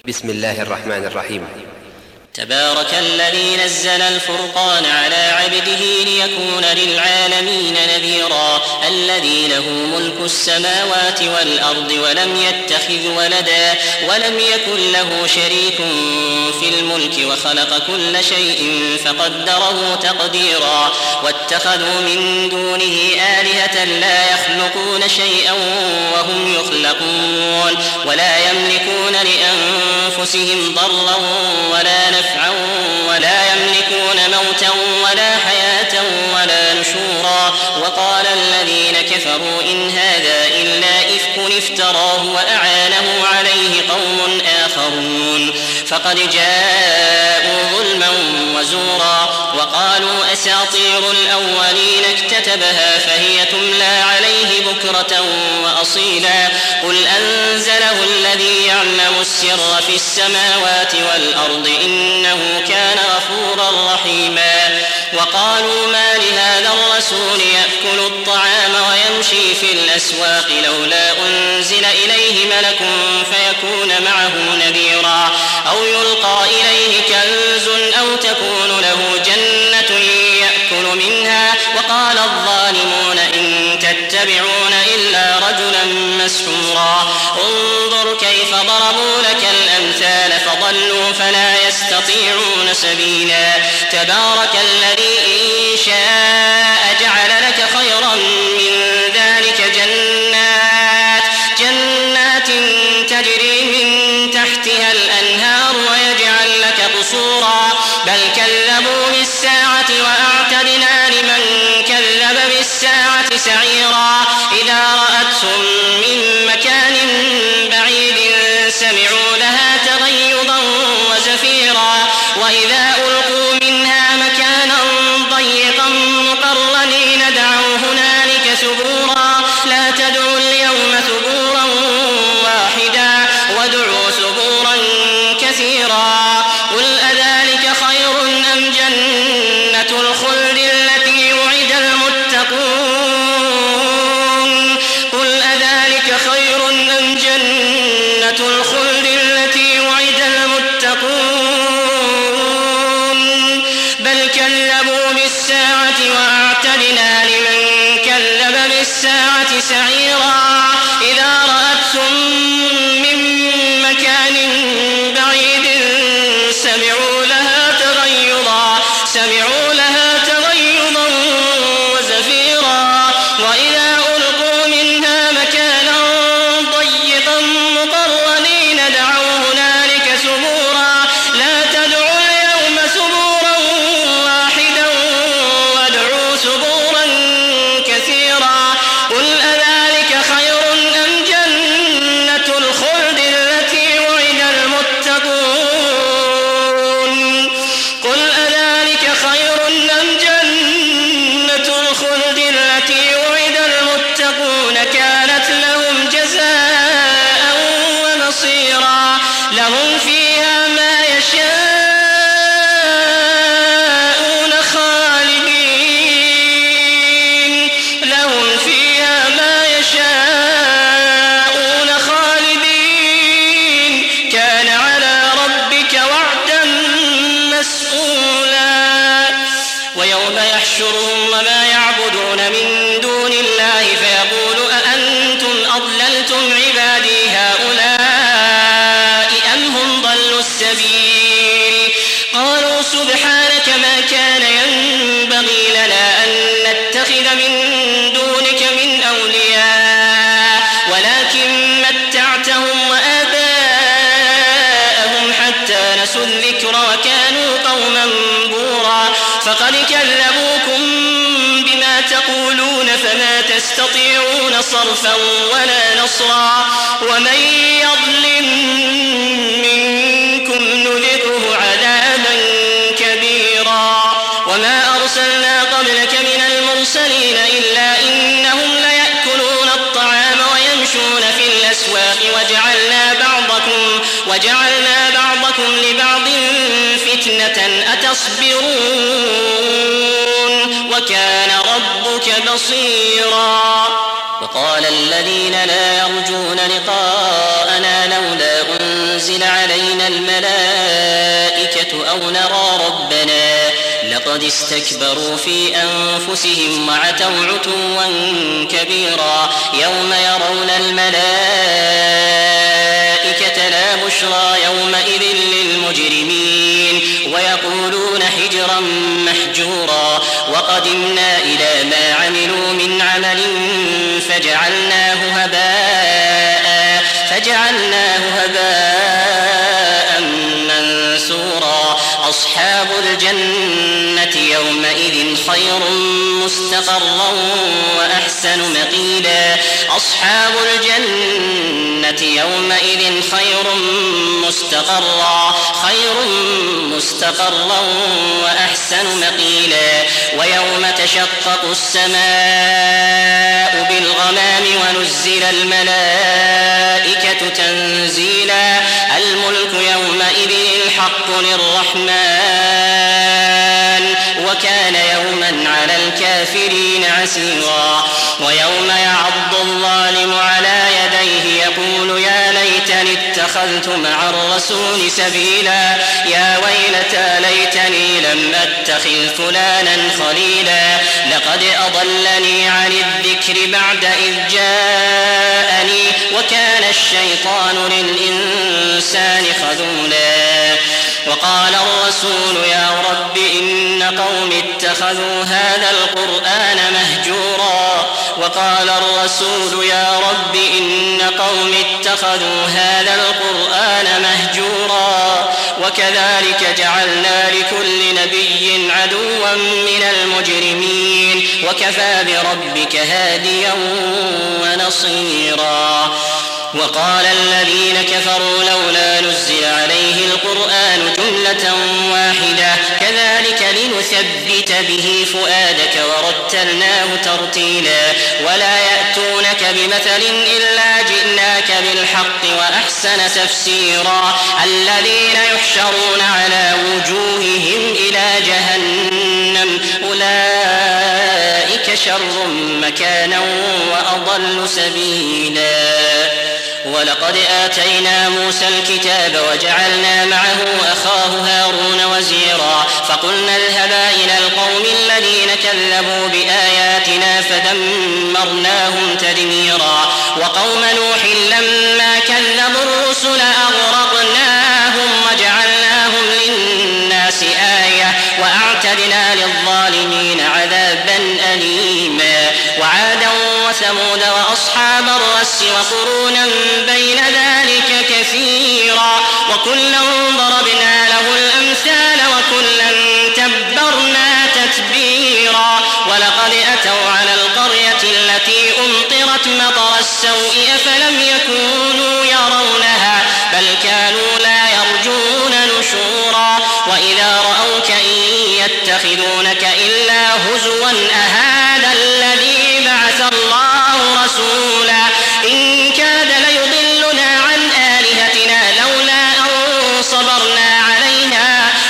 بسم الله الرحمن الرحيم. تبارك الذي نزل الفرقان على عبده ليكون للعالمين نذيرا. الذي له ملك السماوات والأرض ولم يتخذ ولدا ولم يكن له شريك في الملك وخلق كل شيء فقدره تقديرا. واتخذوا من دونه آلهة لا يخلقون شيئا وهم يخلقون ولا يملكون لأنفسهم ضرا ولا نفعا ولا يملكون موتا ولا حياة ولا نشورا. وقال الذين كفروا إن هذا إلا إفك افتراه وأعانه عليه قوم آخرون فقد جاءوا ظلما وزورا. وقالوا أساطير الأولين اكتتبها فهي تملى عليه بكرة وأصيلا. قل أنزله الذي يعلم السر في السماوات والأرض إنه كان غفورا رحيما. وقالوا ما لهذا الرسول يأكل الطعام ويمشي في الأسواق لولا أنزل إليه ملك فيكون معه نذيرا أو يلقى إليه كنز أو تكون له جنة يأكل منها. وقال الظالمون إن تتبعون إلا رجلا مسحورا. انظر كيف ضربوا لك الأمثال فضلوا فلا يستطيعون سبيلا. تبارك الذي إن شاء جعل لك خيرا من ذلك جنات تجري من تحتها الأنهار ويجعل لك قصورا. بل كذبوا بالساعة وأعتدنا لمن كذب بالساعة سعيرا. إذا رأتهم من مكان بعيد سمعوا لها تغيظا وزفيرا. وإذا ألقوا منها مكانا ضيقا مقرنين دعوا هنالك ثبورا. لا تدعوا اليوم ثبورا واحدا وادعوا ثبورا كثيرا. قل أذلك خير أم جنة الخلد التي وعد المتقون. قل أذلك خير أم جنة الخلد التي وعد المتقون. بل كذبوا بالساعة وأعتدنا لمن كذب بالساعة سعيرا. إذا رأتهم من مكان بعيد سمعوا لها تغيظا وزفيرا. وإذا ألقوا منها مكانا ضيقا مقرنين دعوا هنالك ثبورا. لا تدعوا اليوم ثبورا واحدا وادعوا ثبورا كثيرا. قل أذلك خير أم جنة الخلد التي وعد المتقون. قل أذلك خير أم جنة الخلد التي وعد المتقون كانت لهم جزاء ومصيرا. لهم فيها ما يشاءون خالدين. لهم فيها ما يشاءون خالدين. كان على ربك وعدا مسئولا. ويوم يحشرهم وما يعبدون من دون الله فيقول أأنتم أضللتم عبادي هؤلاء أم هم ضلوا السبيل. قالوا سبحانك ما كان ينبغي لنا أن نتخذ من دونك من أولياء ولكن متعتهم وآباءهم حتى نسوا الذكر وكانوا قوما بورا. فقد كذبوكم بما تقولون فما تستطيعون صرفا ولا نصرا. ومن يظلم منكم نذقه عذابا كبيرا. وما أرسلنا قبلك من المرسلين إلا إنهم ليأكلون الطعام ويمشون في الأسواق وجعلنا بعضكم لبعض فتنة أتصبرون وكان ربك بصيرا. وقال الذين لا يرجون لقاءنا لولا تنزل علينا الملائكة أو نرى ربنا لقد استكبروا في أنفسهم وعتوا عتوا كبيرا يوم يرون الملائكة لا بشرى يومئذ للمجرمين ويقولون حجرا محجورا وقدمنا إلى ما عملوا من عمل فجعلناه هباء منثورا أصحاب الجنة يومئذ خير مستقرا وأحسن مقيلا أصحاب الجنة يومئذ خير مستقرا وأحسن مقيلا ويوم تشقق السماء بالغمام ونزل الملائكة تنزيلا الملك يومئذ الحق للرحمن وكان يوما على الكافرين عسيرا ويوم يعض الظالم على يديه يقول يا ليتني اتخذت مع الرسول سبيلا يا ويلتى ليتني لم أتخذ فلانا خليلا لقد أضلني عن الذكر بعد إذ جاءني وكان الشيطان للإنسان خذولا وقال الرسول يا رب إن قوم اتخذوا هذا القرآن مهجورا وكذلك جعلنا لكل نبي عدوا من المجرمين وكفى بربك هاديا ونصيرا وقال الذين كفروا لولا نزل عليه القرآن جملة واحدة كذلك لنثبت به فؤادك ورتلناه ترتيلا ولا يأتونك بمثل إلا جئناك بالحق وأحسن تفسيرا الذين يحشرون على وجوههم إلى جهنم أولئك شر مكانا وأضل سبيلا ولقد آتينا موسى الكتاب وجعلنا معه أخاه هارون وزيرا فقلنا اذهبا إلى القوم الذين كذبوا بآياتنا فدمرناهم تدميرا وقوم نوح لما كذبوا الرسل أغرقناهم وجعلناهم للناس آية وأعتدنا للظالمين عذابا أليما وعادا وثمود وأصحاب الرس وقرونا بين ذلك كثيرا وكلا ضربنا له الأمثال وكلا تبرنا تتبيرا ولقد أتوا على القرية التي أمطرت مطر السوء أفلم يكونوا يرونها بل كانوا لا يرجون نشورا وإذا رأوك إن يتخذونك إلا هزوا أهذا الذي بعث الله رسولا إن كاد ليضلنا عن آلهتنا لولا أن صبرنا عليها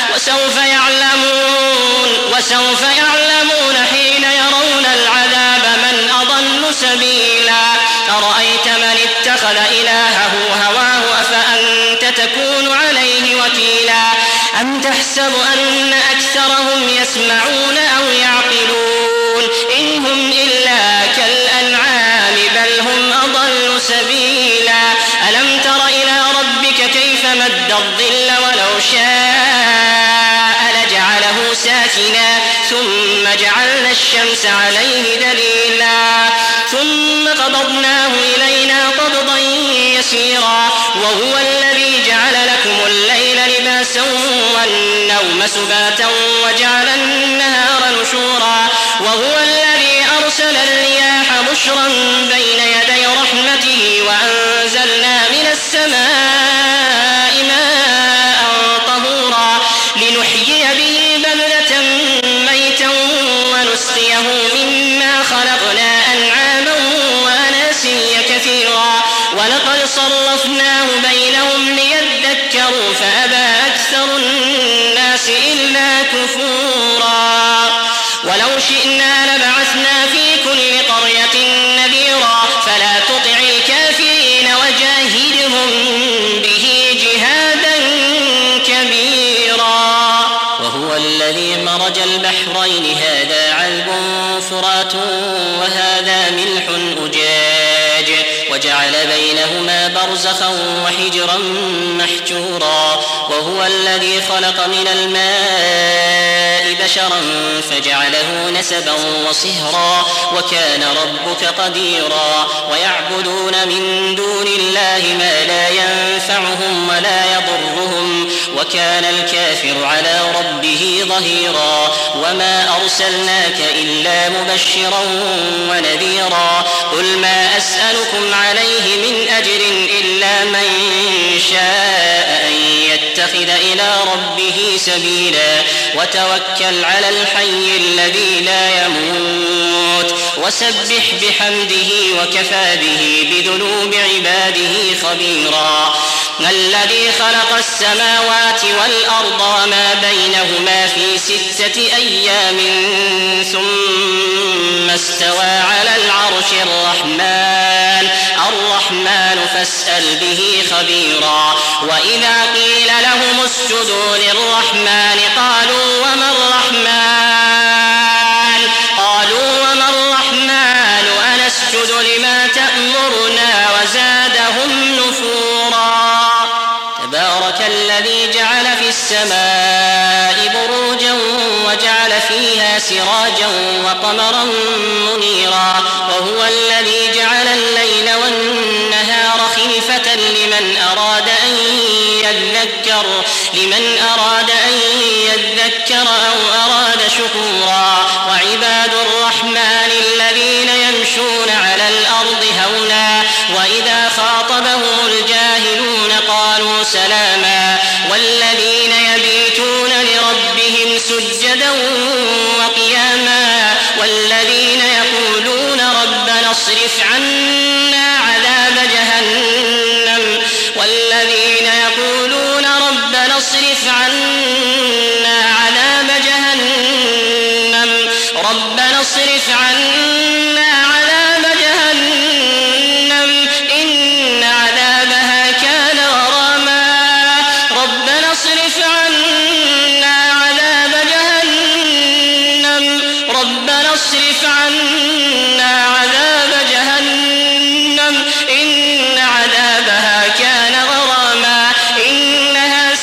وسوف يعلمون حين يرون العذاب من أضل سبيلا أرأيت من اتخذ إلهه هواه أفأنت تكون عليه وكيلا أم تحسب أن أكثرهم يسمعون أو يعقلون إن هم إلا كالأنعام بل هم أضل سبيلا ألم تر إلى ربك كيف مد الظل ولو شاء لجعله ساكنا ثم جعلنا الشمس عليه دليلا ثم قبضناه إلينا قبضا يسيرا وهو الذي جعل لكم الليل لباسا والنوم سباتا وجعل النهار نشورا وهو الذي أرسل الرياح بشرا بين يدي رحمته وأنزلنا من السماء ماء طهورا لنحيي به بلدة ميتا ونسقيه مما خلقنا أنعاما وأناسيا كثيرا ولقد صرفناه بينهم ليذكروا فأبى أكثر الناس إلا كفورا ولو شئنا لبعثنا في كل قرية نذيرا مرج البحرين هذا عذب فرات وهذا ملح أجاج وجعل بينهما برزخا وحجرا محجورا وهو الذي خلق من الماء بشرا فجعله نسبا وصهرا وكان ربك قديرا ويعبدون من دون الله ما لا ينفعهم ولا يضرهم وكان الكافر على ربه ظهيرا وما أرسلناك إلا مبشرا ونذيرا قل ما أسألكم عليه من أجر إلا من شاء أن يتخذ إلى ربه سبيلا وتوكل على الحي الذي لا يموت وسبح بحمده وكفى به بذنوب عباده خبيرا الذي خلق السماوات والأرض وما بينهما في 6 أيام ثم استوى على العرش الرحمن فاسأل به خبيرا وإذا قيل لهم اسجدوا للرحمن قالوا وما الرحمن أنسجد لما تأمرنا وزادهم نفورا تبارك الذي جعل في السماء بروجا وجعل فيها سراجا وقمرا منيرا وهو الذي جعل الليل والنهار خلفة لمن أراد أن يذكر أو أراد شكورا وعباد الرحمن الذين يمشون على الأرض هونا وإذا خاطبهم الجاهلون قالوا سلاما والذين يبيتون لربهم سجدا وقياما والذين يقولون ربنا اصرف عنا عذاب جهنم إن عذابها كان غراما ربنا اصرف عنا عذاب جهنم إن عذابها كان غراما إنها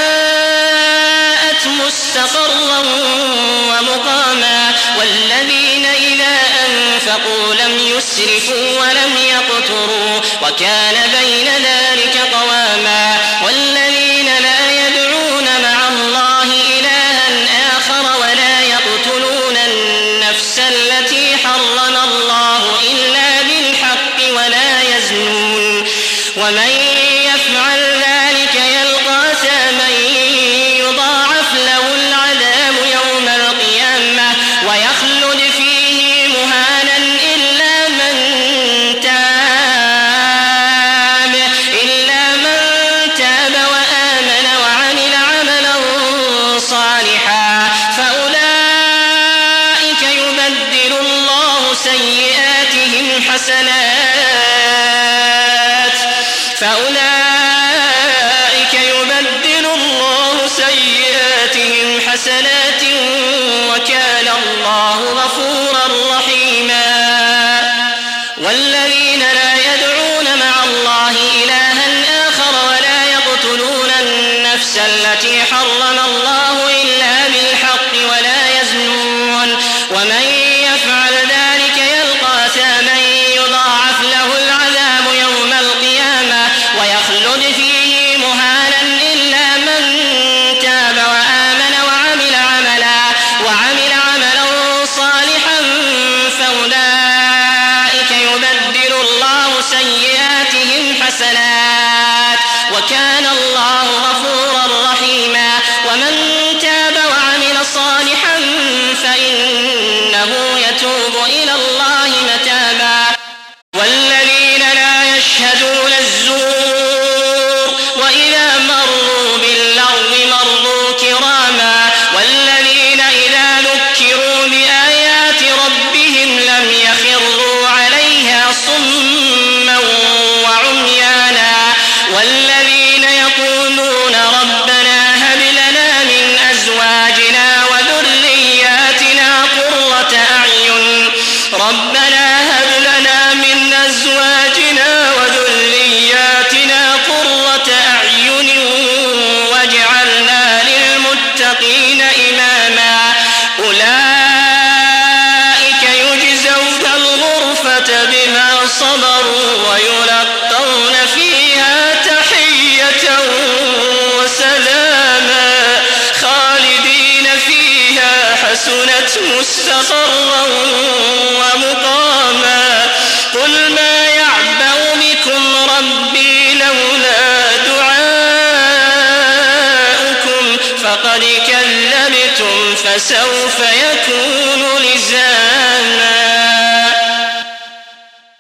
ساءت مستقرا ومقاما والذين إذا أنفقوا لم يسرفوا ولم يقتروا وكان بين ذلك قواما والذين لا يدعون مع الله إلها آخر ولا يقتلون النفس التي حرم الله إلا بالحق ولا يزنون ومن يفعل ذلك يلقى أثاما يضاعف له العذاب يوم القيامة ويخلد فيه مهانا إلا من تاب وآمن وعمل عملا صالحا فأولئك يبدل الله سيئاتهم حسنات وكان الله غفورا رحيما والذين لا يدعون مع الله إلها آخر ولا يقتلون النفس التي حرم الله إلا بالحق ولا يزنون ومن يفعل ذلك يلقى أثاما يضاعف له العذاب يوم القيامة ويخلد فيه مهانا إلا من تاب وآمن وعمل عملا صالحا فأولئك يبدل الله سيئاتهم حسنات وكان الله غفورا رحيما ومن تاب مستقرا ومقاما قل ما يعبأ بكم ربي لولا دعاؤكم فقد كذبتم فسوف يكون